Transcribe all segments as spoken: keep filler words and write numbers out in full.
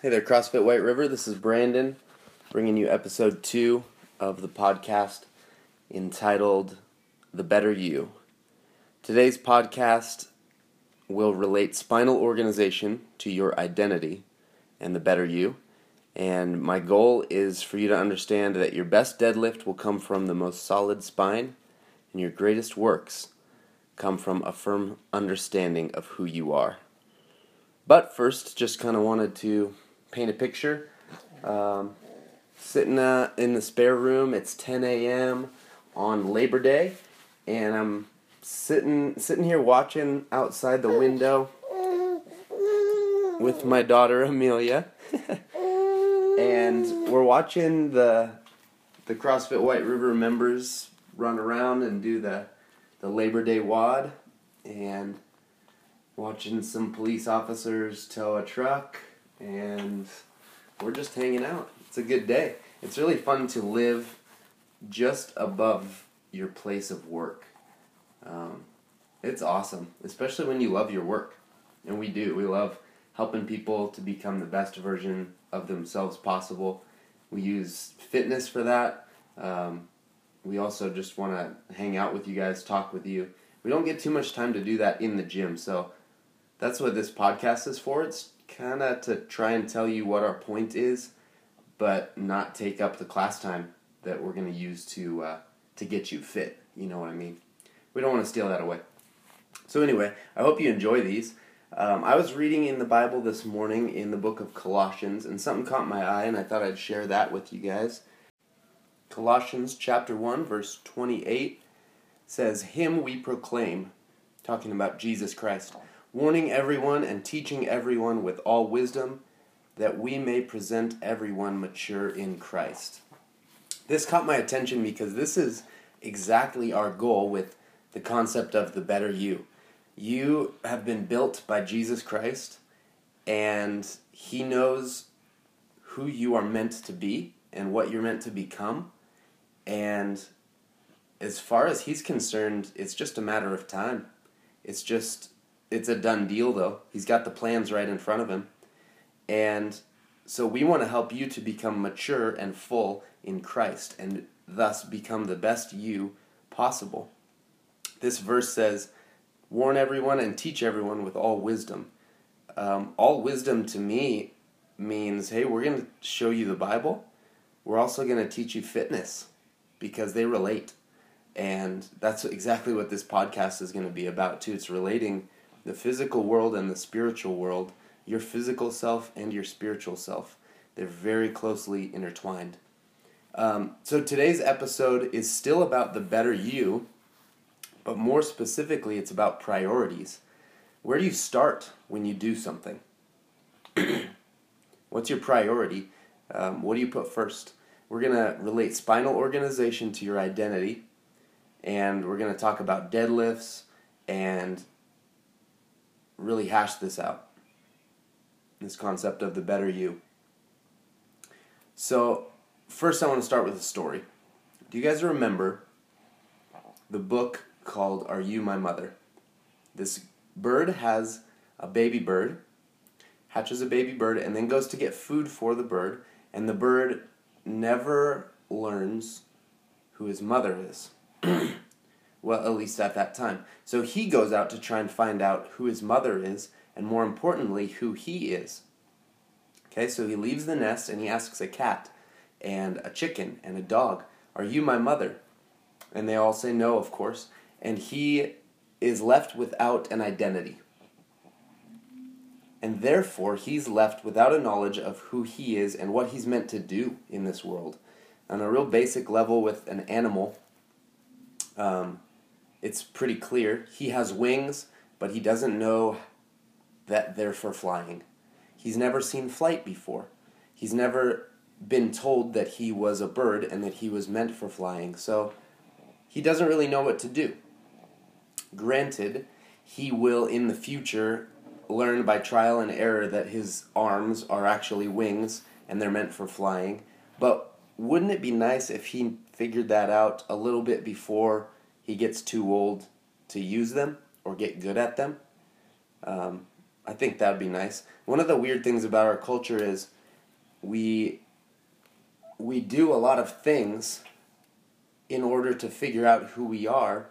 Hey there, CrossFit White River. This is Brandon, bringing you episode two of the podcast entitled The Better You. Today's podcast will relate spinal organization to your identity and the better you. And my goal is for you to understand that your best deadlift will come from the most solid spine, and your greatest works come from a firm understanding of who you are. But first, just kind of wanted to paint a picture. Um, sitting uh, in the spare room, it's ten a.m. on Labor Day, and I'm sitting sitting here watching outside the window with my daughter Amelia, and we're watching the the CrossFit White River members run around and do the the Labor Day WOD, and watching some police officers tow a truck. And we're just hanging out. It's a good day. It's really fun to live just above your place of work. Um, it's awesome, especially when you love your work. And we do. We love helping people to become the best version of themselves possible. We use fitness for that. Um, we also just want to hang out with you guys, talk with you. We don't get too much time to do that in the gym, so that's what this podcast is for. It's kind of to try and tell you what our point is, but not take up the class time that we're going to use to uh, to get you fit. You know what I mean? We don't want to steal that away. So anyway, I hope you enjoy these. Um, I was reading in the Bible this morning in the book of Colossians, and something caught my eye, and I thought I'd share that with you guys. Colossians chapter one, verse twenty-eight says, "Him we proclaim," talking about Jesus Christ, "warning everyone and teaching everyone with all wisdom, that we may present everyone mature in Christ." This caught my attention because this is exactly our goal with the concept of the better you. You have been built by Jesus Christ, and He knows who you are meant to be and what you're meant to become. And as far as He's concerned, it's just a matter of time. It's just... It's a done deal, though. He's got the plans right in front of Him. And so we want to help you to become mature and full in Christ, and thus become the best you possible. This verse says, "Warn everyone and teach everyone with all wisdom." Um, all wisdom to me means, hey, we're going to show you the Bible. We're also going to teach you fitness, because they relate. And that's exactly what this podcast is going to be about, too. It's relating the physical world and the spiritual world, your physical self and your spiritual self. They're very closely intertwined. Um, so today's episode is still about the better you, but more specifically, it's about priorities. Where do you start when you do something? What's your priority? Um, what do you put first? We're going to relate spinal organization to your identity, and we're going to talk about deadlifts and really hash this out, this concept of the better you. So first I want to start with a story. Do you guys remember the book called Are You My Mother? This bird has a baby bird, hatches a baby bird, and then goes to get food for the bird, and the bird never learns who his mother is. Well, at least at that time. So he goes out to try and find out who his mother is, and more importantly, who he is. Okay, so he leaves the nest and he asks a cat and a chicken and a dog, "Are you my mother?" And they all say no, of course. And he is left without an identity. And therefore, he's left without a knowledge of who he is and what he's meant to do in this world. On a real basic level with an animal, um, it's pretty clear. He has wings, but he doesn't know that they're for flying. He's never seen flight before. He's never been told that he was a bird and that he was meant for flying. So he doesn't really know what to do. Granted, he will in the future learn by trial and error that his arms are actually wings and they're meant for flying. But wouldn't it be nice if he figured that out a little bit before he gets too old to use them or get good at them? Um, I think that'd be nice. One of the weird things about our culture is we we do a lot of things in order to figure out who we are,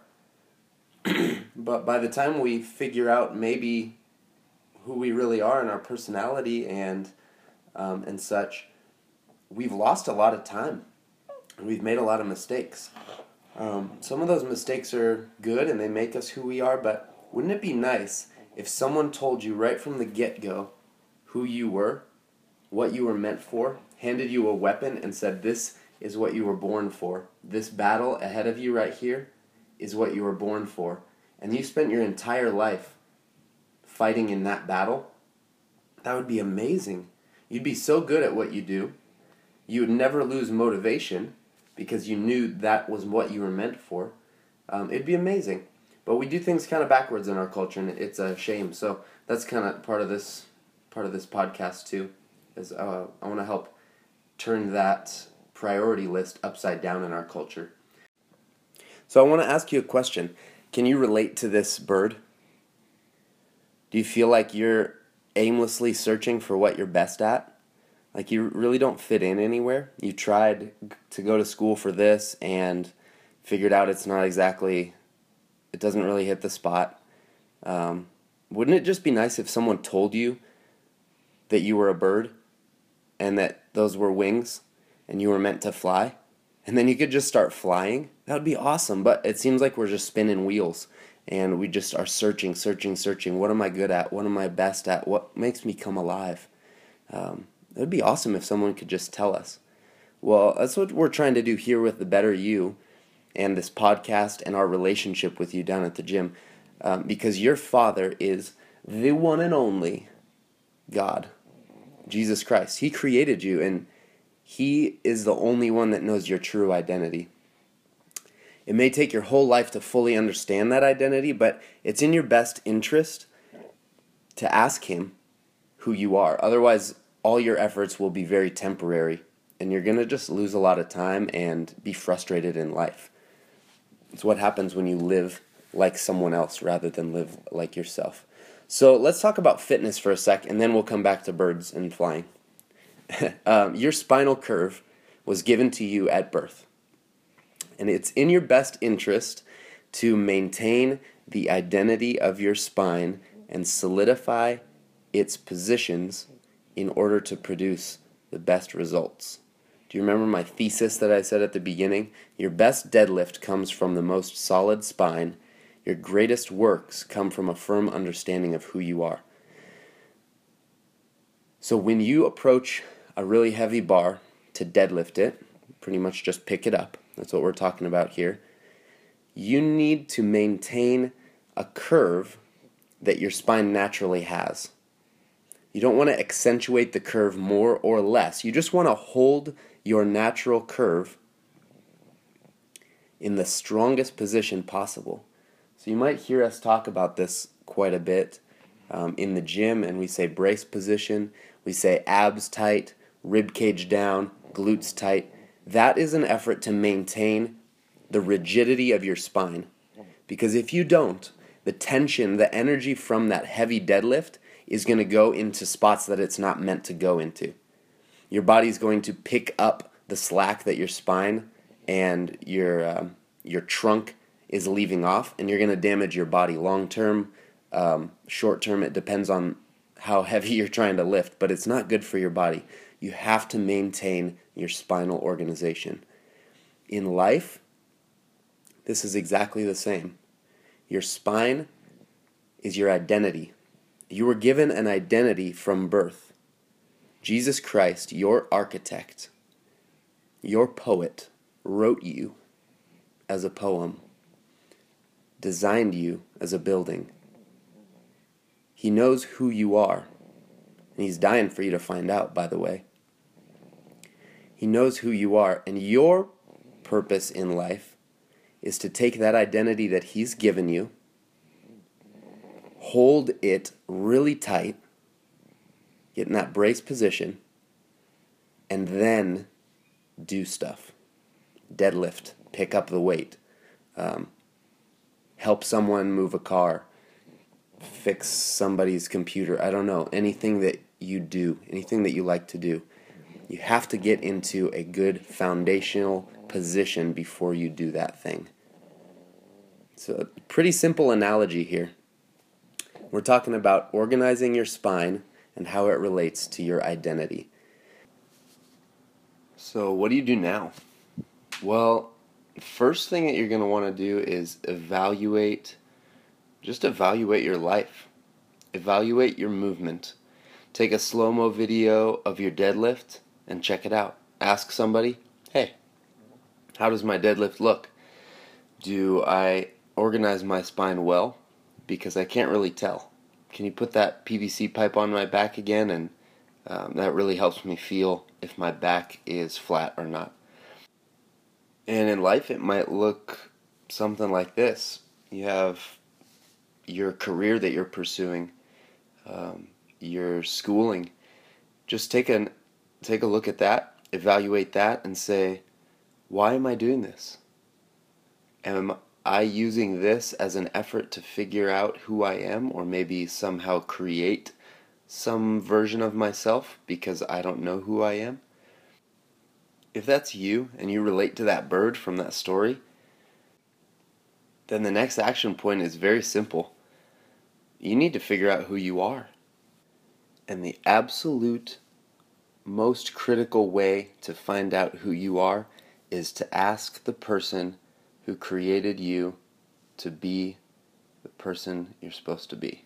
but by the time we figure out maybe who we really are and our personality and um, and such, we've lost a lot of time. We've made a lot of mistakes. Um, some of those mistakes are good and they make us who we are, but wouldn't it be nice if someone told you right from the get-go who you were, what you were meant for, handed you a weapon and said, this is what you were born for. This battle ahead of you right here is what you were born for. And you spent your entire life fighting in that battle? That would be amazing. You'd be so good at what you do. You would never lose motivation because you knew that was what you were meant for. Um, it'd be amazing. But we do things kind of backwards in our culture, and it's a shame. So that's kind of part of this part of this podcast too. Is uh, I want to help turn that priority list upside down in our culture. So I want to ask you a question. Can you relate to this bird? Do you feel like you're aimlessly searching for what you're best at? Like you really don't fit in anywhere? You tried to go to school for this and figured out it's not exactly, it doesn't really hit the spot. Um, wouldn't it just be nice if someone told you that you were a bird and that those were wings and you were meant to fly? And then you could just start flying? That would be awesome, but it seems like we're just spinning wheels. And we just are searching, searching, searching. What am I good at? What am I best at? What makes me come alive? Um, it would be awesome if someone could just tell us. Well, that's what we're trying to do here with The Better You and this podcast and our relationship with you down at the gym. Um, because your Father is the one and only God, Jesus Christ. He created you, and He is the only one that knows your true identity. It may take your whole life to fully understand that identity, but it's in your best interest to ask Him who you are. Otherwise, all your efforts will be very temporary, and you're going to just lose a lot of time and be frustrated in life. It's what happens when you live like someone else rather than live like yourself. So let's talk about fitness for a sec, and then we'll come back to birds and flying. um, your spinal curve was given to you at birth. And it's in your best interest to maintain the identity of your spine and solidify its positions in order to produce the best results. Do you remember my thesis that I said at the beginning? Your best deadlift comes from the most solid spine. Your greatest works come from a firm understanding of who you are. So when you approach a really heavy bar to deadlift it, pretty much just pick it up. That's what we're talking about here. You need to maintain a curve that your spine naturally has. You don't want to accentuate the curve more or less. You just want to hold your natural curve in the strongest position possible. So you might hear us talk about this quite a bit um, in the gym, and we say brace position, we say abs tight, rib cage down, glutes tight. That is an effort to maintain the rigidity of your spine. Because if you don't, the tension, the energy from that heavy deadlift is going to go into spots that it's not meant to go into. Your body's going to pick up the slack that your spine and your um, your trunk is leaving off, and you're going to damage your body long term, um, short term. It depends on how heavy you're trying to lift, but it's not good for your body. You have to maintain your spinal organization. In life, this is exactly the same. Your spine is your identity. You were given an identity from birth. Jesus Christ, your architect, your poet, wrote you as a poem, designed you as a building. He knows who you are, and He's dying for you to find out, by the way. He knows who you are, and your purpose in life is to take that identity that He's given you, hold it really tight, get in that brace position, and then do stuff. Deadlift, pick up the weight, um, help someone move a car, fix somebody's computer. I don't know. Anything that you do, anything that you like to do. You have to get into a good foundational position before you do that thing. So, a pretty simple analogy here. We're talking about organizing your spine and how it relates to your identity. So, what do you do now? Well, first thing that you're going to want to do is evaluate, just evaluate your life. Evaluate your movement. Take a slow-mo video of your deadlift and check it out. Ask somebody, hey, how does my deadlift look? Do I organize my spine well? Because I can't really tell. Can you put that P V C pipe on my back again? And um, that really helps me feel if my back is flat or not. And in life, it might look something like this. You have your career that you're pursuing, um, your schooling. Just take a, take a look at that, evaluate that, and say, why am I doing this? Am I using this as an effort to figure out who I am, or maybe somehow create some version of myself because I don't know who I am? If that's you and you relate to that bird from that story, then the next action point is very simple. You need to figure out who you are. And the absolute most critical way to find out who you are is to ask the person who created you to be the person you're supposed to be.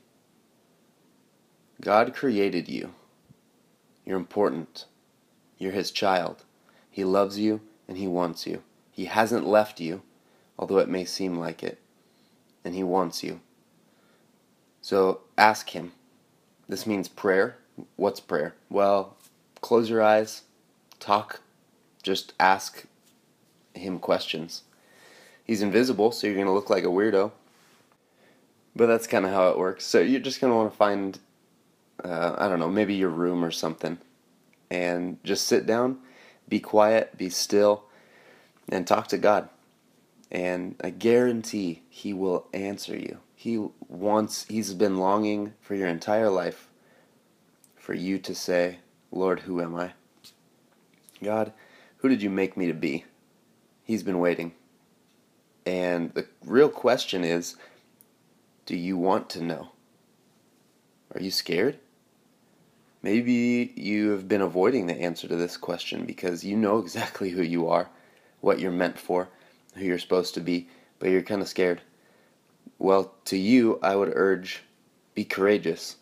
God created you. You're important. You're His child. He loves you and He wants you. He hasn't left you, although it may seem like it. And He wants you. So ask Him. This means prayer. What's prayer? Well, close your eyes, talk, just ask Him questions. He's invisible, so you're going to look like a weirdo. But that's kind of how it works. So you're just going to want to find, uh, I don't know, maybe your room or something. And just sit down, be quiet, be still, and talk to God. And I guarantee He will answer you. He wants, He's been longing for your entire life for you to say, Lord, who am I? God, who did you make me to be? He's been waiting. And the real question is, do you want to know? Are you scared? Maybe you have been avoiding the answer to this question because you know exactly who you are, what you're meant for, who you're supposed to be, but you're kind of scared. Well, to you, I would urge, be courageous.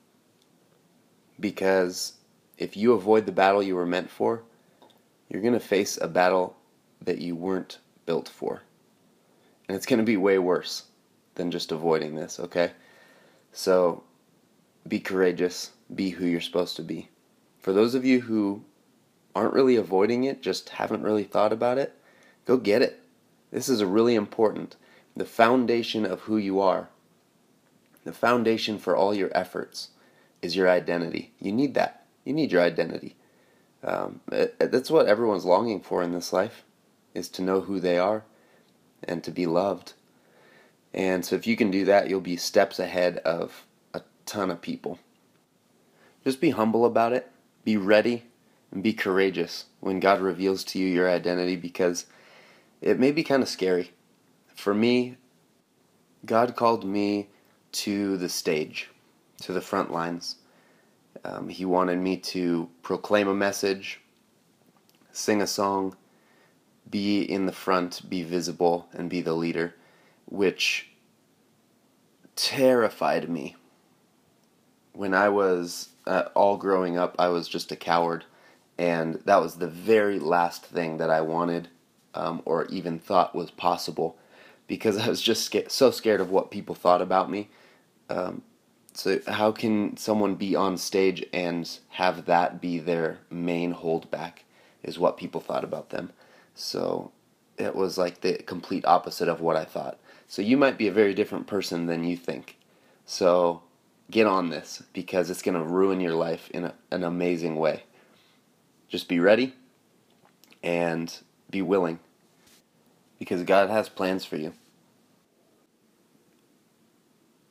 Because if you avoid the battle you were meant for, you're going to face a battle that you weren't built for. And it's going to be way worse than just avoiding this, okay? So, be courageous. Be who you're supposed to be. For those of you who aren't really avoiding it, just haven't really thought about it, go get it. This is a really important. The foundation of who you are, the foundation for all your efforts is your identity. You need that. You need your identity. Um, it, that's what everyone's longing for in this life, is to know who they are and to be loved. And so if you can do that, you'll be steps ahead of a ton of people. Just be humble about it, be ready, and be courageous when God reveals to you your identity, because it may be kind of scary. For me, God called me to the stage, to the front lines. Um, he wanted me to proclaim a message, sing a song, be in the front, be visible, and be the leader, which terrified me. When I was uh, all growing up, I was just a coward, and that was the very last thing that I wanted um, or even thought was possible, because I was just sca- so scared of what people thought about me. Um, so how can someone be on stage and have that be their main holdback, is what people thought about them. So it was like the complete opposite of what I thought. So you might be a very different person than you think. So get on this, because it's going to ruin your life in a, an amazing way. Just be ready and be willing, because God has plans for you.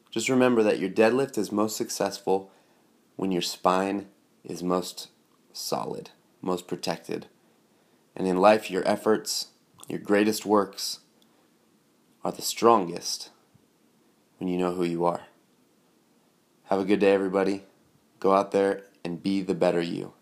Just remember that your deadlift is most successful when your spine is most solid, most protected. And in life, your efforts, your greatest works, are the strongest when you know who you are. Have a good day, everybody. Go out there and be the better you.